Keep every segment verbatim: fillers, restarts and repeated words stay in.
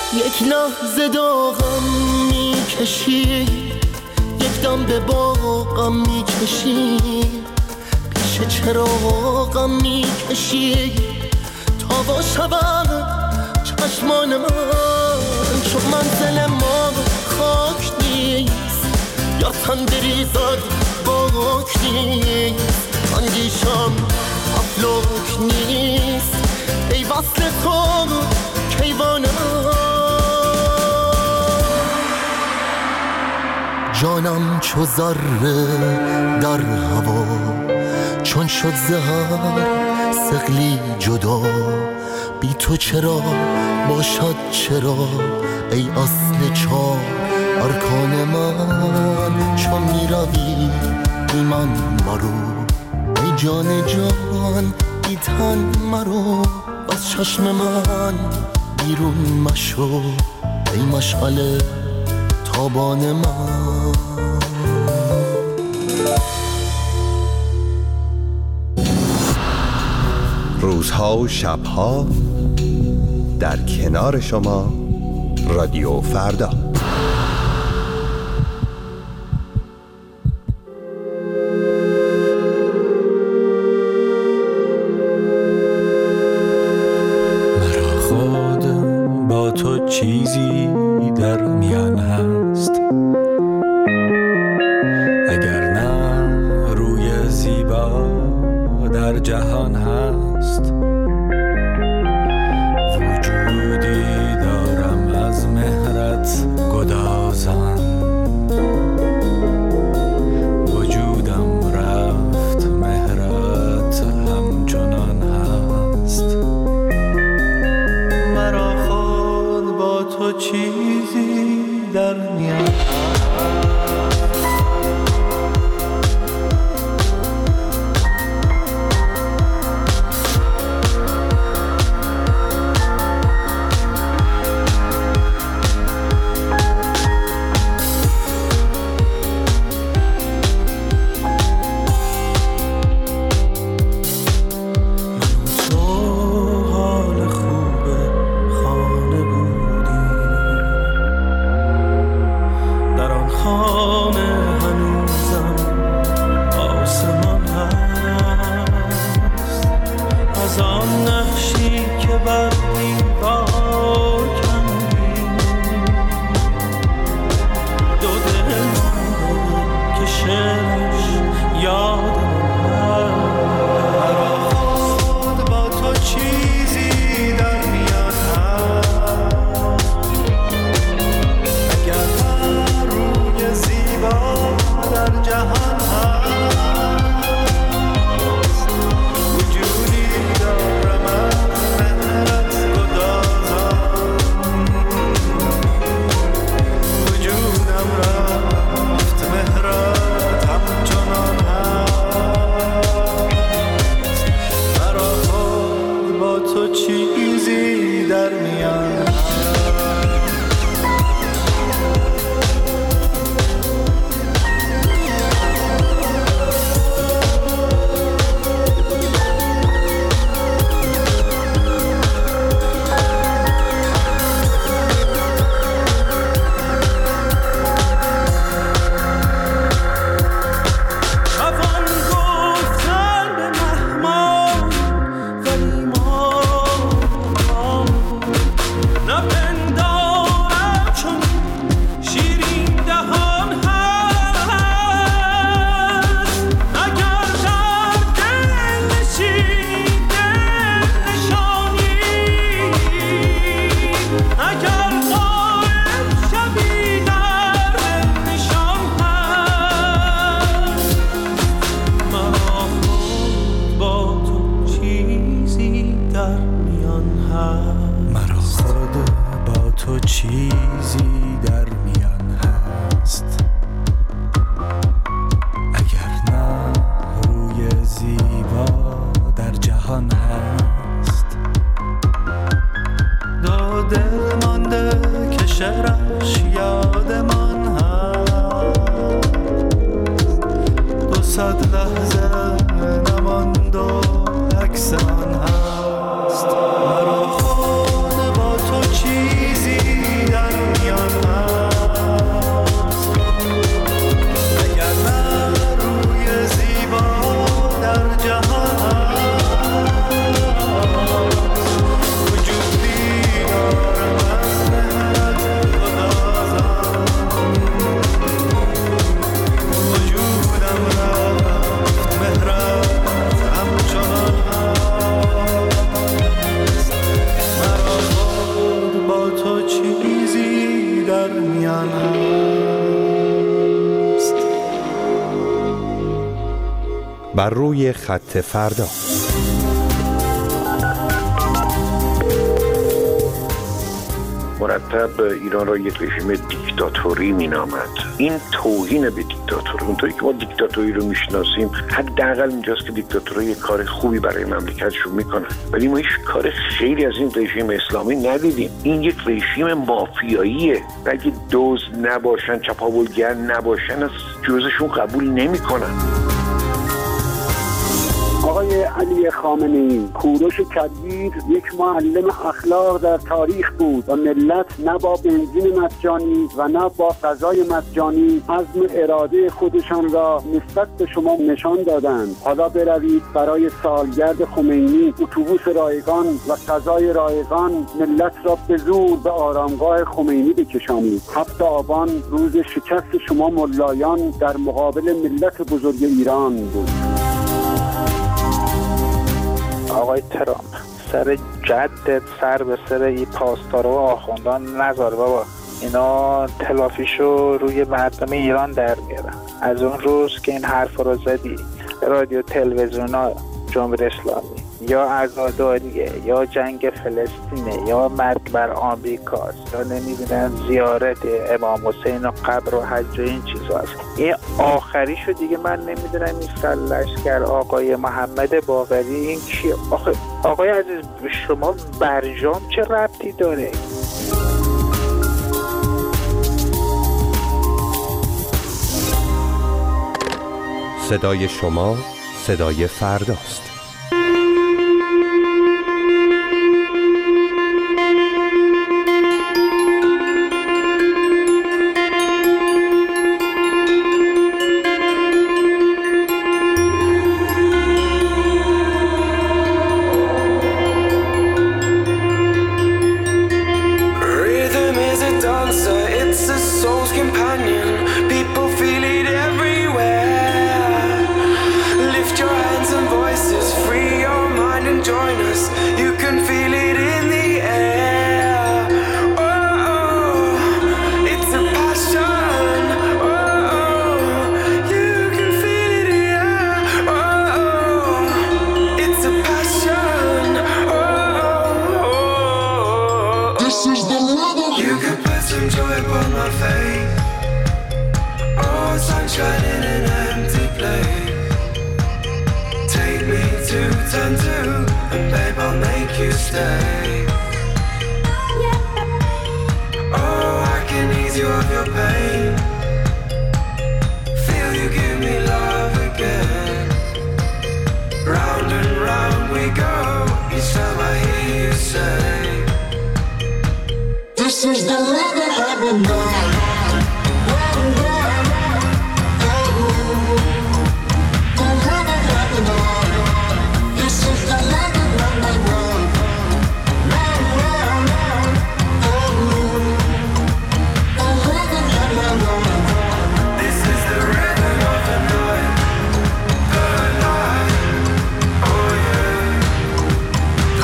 یک لحظه داغم میکشی، یک دم به باغم میکشی، پیش چراغم میکشی تا با شبم چشمان من. چون منزل ما خاک نیست یا تن بریزد باک نیست، اندیشم افلاک نیست ای وصل تو کیوان من. جانم چو ذره در هوا، چون شد زهر ثقلی جدا، بی تو چرا باشد چرا ای اصل چار ارکان من. چون می روی بی من مرو ای جان جان بی تن مرو، از چشم من بیرون مشو ای مشعل تابان من. روزها و شبها در کنار شما رادیو فردا. مرا خود با تو چیزی در میان هست، اگر نه روی زیبا در جهان هست. وجودی دارم از مهرت گدازان، وجودم رفت مهرت همچنان هست. مرا خود با تو چیزی در میان مرا خود با تو چیزی میان هست. بر روی خط فردا. مرتب ایران را یک رژیم دیکتاتوری مینامد. این توهین به دیکتاتوری. اونطوری که ما دیکتاتوری رو میشناسیم حداقل اینجاست که دیکتاتورها یک کار خوبی برای مملکتشون میکنن، ولی ما هیچ کار خیلی از این رژیم اسلامی ندیدیم. این یک رژیم مافیاییه. اگه دزد نباشن، چپاولگر نباشن، از جزشون قبول نمیکنن. آقای علی خامنه‌ای کوروش کبیر یک معلم اخلاق در تاریخ بود و ملت نه با بنزین مجانی و نه با غذای مجانی عزم اراده خودشان را نسبت به شما نشان دادند. حالا بروید برای سالگرد خمینی اتوبوس رایگان و غذای رایگان ملت را به زور به آرامگاه خمینی بکشانید. هفت آبان روز شکست شما ملایان در مقابل ملت بزرگ ایران بود. آقای ترامپ سر جدت سر به سر ای پاسدارا و آخوندان نذار بابا. اینا تلافیشو روی مردم ایران در میارن. از اون روز که این حرف رو زدی رادیو تلویزیونا جمهوری اسلامی یا عزاداریه یا جنگ فلسطینه یا مرگ بر آمریکاست یا نمیدونن زیارت امام حسین و قبر و حج و این چیزا هست. این آخریشو دیگه من نمیدونم. این سرلشکر آقای محمد باقری این کیه؟ آخه آقای عزیز شما برجام چه ربطی داره؟ صدای شما صدای فرداست.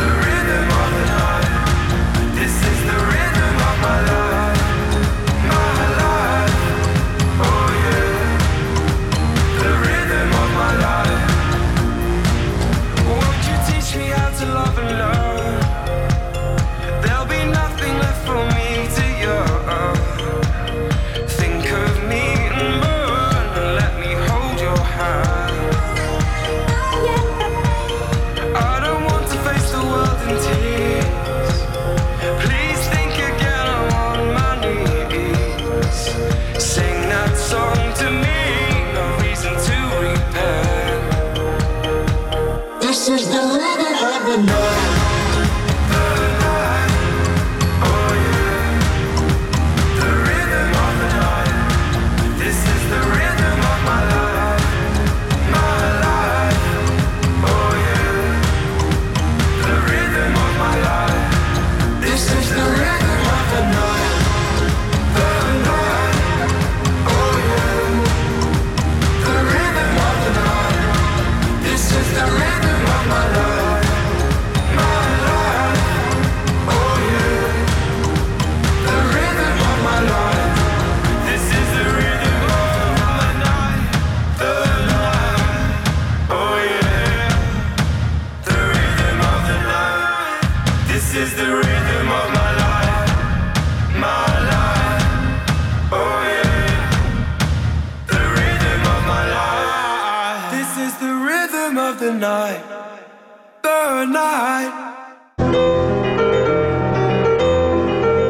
My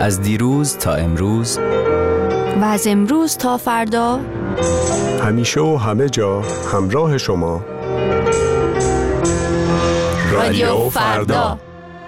از دیروز تا امروز و از امروز تا فردا، همیشه و همه جا همراه شما. رادیو فردا.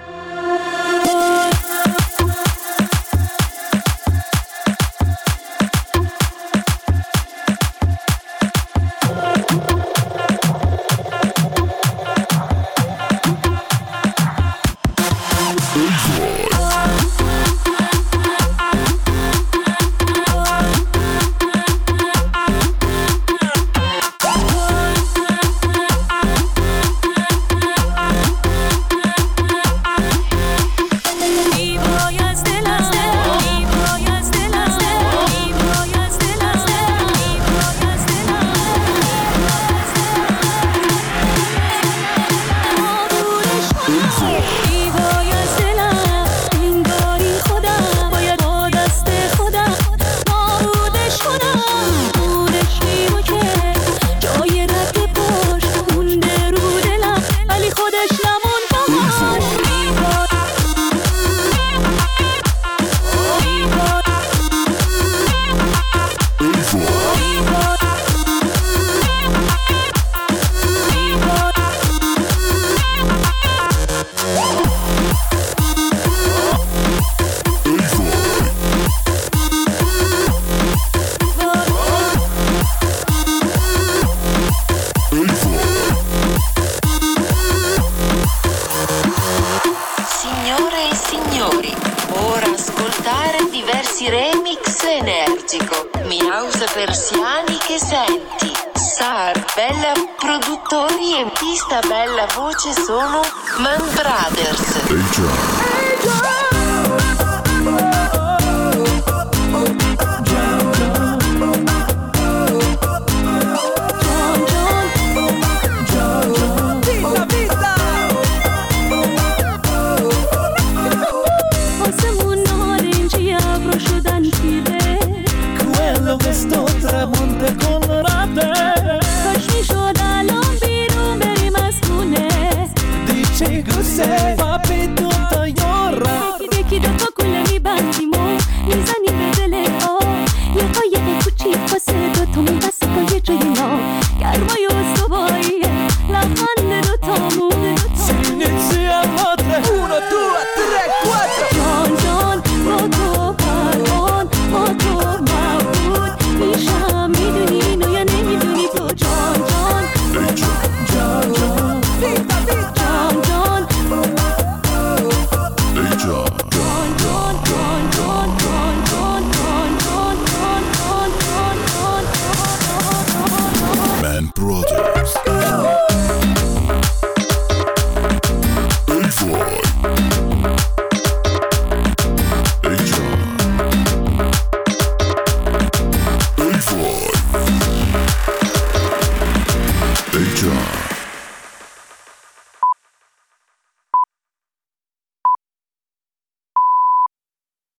Remix energico, Miausa Persiani che senti, Sar, Bella produttori e pista bella voce sono Man Brothers.